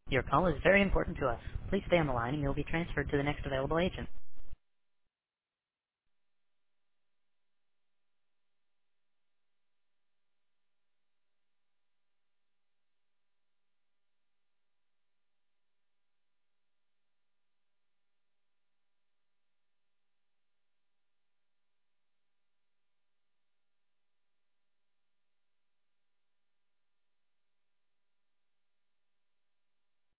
Your call is very important to us. Please stay on the line and you'll be transferred to the next available agent.